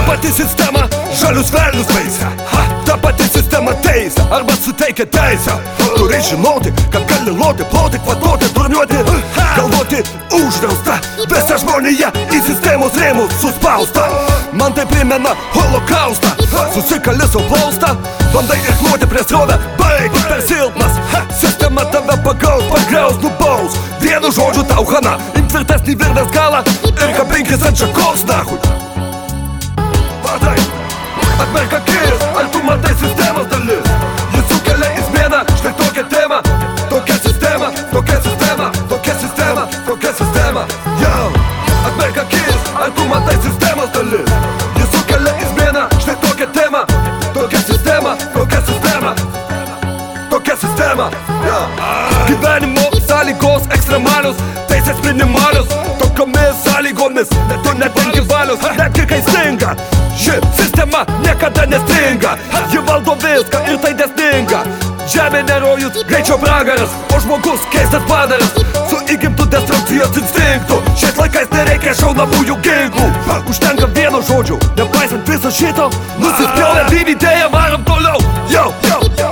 pati sistema žalius velnius veisia. Ta pati sistema teisia arba suteikia teisę. Turi žinoti, kad gali loti, ploti, kvatoti, durniuoti, galvoti uždrausta. Visa žmonija į sistemos rėmus suspausta. Man tai primena holokaustą. Susikali sau plaustą, bandai irkluoti prie srovę, baig, per silpnas. Sistema tave pagaus, pagriaus, nubaus. Vienu žodžiu tau hana, imk tvirtesnį virvės galą ir kabinkis ant šakos nahui. Matai, atmerk akis, ar tu matai sistemos dalis? Jis sukelia įsmėną, štai tokia tema. Tokia sistema, tokia sistema, tokia sistema, tokia sistema. Jau, atmerk akis, ar tu matai sistemos dalis? Jis sukelia įsmėną, štai tokia tema. Tokia sistema, tokia sistema, tokia sistema. Gyvenimo sąlygos ekstremalios, teisės minimalios. Tokiomis sąlygomis tu netenki valios, netgi kai stinga. Ši sistema niekada nestringa. Ji valdo viską ir tai dėsninga. Žemė nerojus, greičio pragaras, o žmogus keistas padaras su įgimtu destrukcijos instinktu. Šiais laikais nereikia šaunamųjų ginklų. Užtenka vieno žodžio, nepaisant viso šito. Nusispjovę dvi idėją, varom toliau. Jau, jau, jau.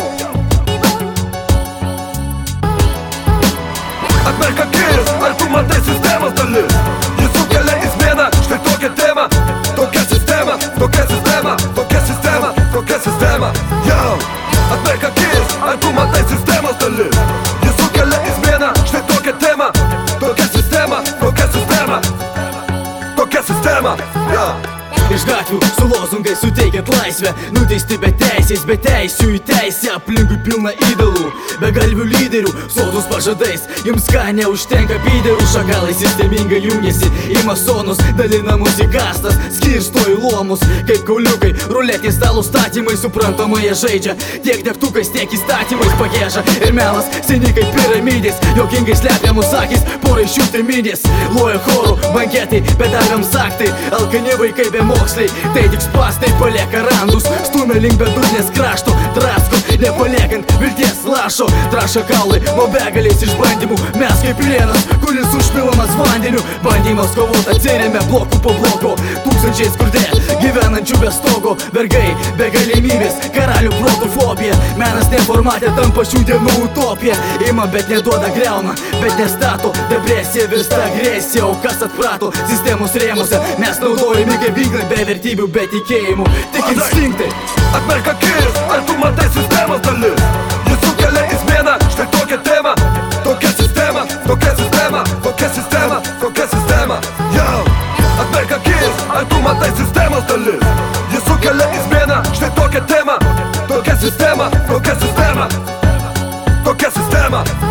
Atmerk akis, ar tu matai sistemos dalis? Jis sukelia įsmėną, štai tokia tema. Tokia sistema, tokia sistema, tokia sistema, tokia sistema. Jau, atmerk akis, ar tu matai sistemos dalis? Jis sukelia įsmėną, štai tokia tema. Tokia sistema, tokia sistema, tokia sistema. Jau. Iš gatvių su lozungais suteikiant laisvę, nuteisti be teisės, be teisių į teisę. Aplinkui pilna idolų, be galvių lyderių, sodus pažadais. Jums ką neužtenka pyderų, šakalai sistemingai jungiasi į masonus, dalinamus į kastas, skirsto į luomus. Kaip kauliukai, ruletė stalo statymai, suprantamai jie žaidžia. Tiek degtukais, tiek įstatymais pagėža. Ir melas, seni kaip piramidės, juokingai slepiamus akis, porai šių triminės. Loja chorų, banketai, bedavėms aktai, alkani vaikai be moksliai. Tai tik spastai palieka randus, stumia link bedugnės krašto, drasko, nepaliekant vilties lašo. Traša kaulai, nuo begalės išbandymų, mes kaip plienas, kuris užpilamas vandeniu. Bandymas kovot atsiremia blokų po bloko, tūkstančiai skurde, gyvenančių be stogo. Vergai, be galimybės, karalių protų fobija. Menas neformatė tampa šių dienų utopija. Ima, bet neduoda, griauna, bet nestato. Depresija virsta agresija, o kas atprato sistemos rėmuose? Mes naudojami kaip ginklai, be vertybių, be tikėjimų, tik instinktai. Atmerk akis, ar tu matai sistemos dalis? Jis sukelia įsmėną, štai tokia tema. Tokia sistema, tokia sistema, tokia sistema, tokia sistema. Jau, atmerk akis, ar tu matai sistemos dalis? Jis sukelia įsmėną, štai tokia tema. Tokia sistema, tokia sistema, tokia sistema.